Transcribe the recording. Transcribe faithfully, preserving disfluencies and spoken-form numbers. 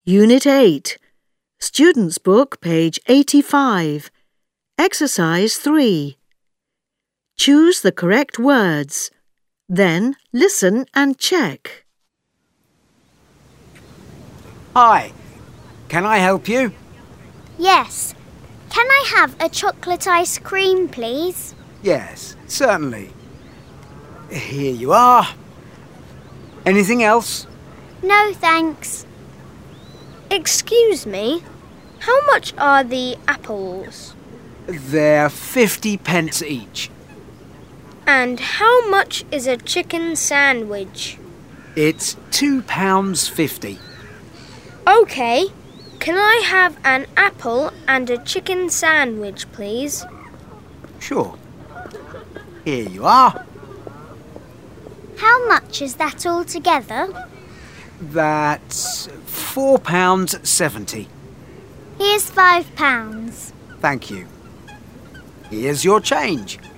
Unit eight, Student's Book, page eighty-five. Exercise three. Choose the correct words. Then listen and check. Hi, can I help you? Yes. Can I have a chocolate ice cream, please? Yes, certainly. Here you are. Anything else? No, thanks. Excuse me, how much are the apples? They're fifty pence each. And how much is a chicken sandwich? It's two pounds fifty. OK. Can I have an apple and a chicken sandwich, please? Sure. Here you are. How much is that altogether? That's four pounds seventy. Here's five pounds. Thank you. Here's your change.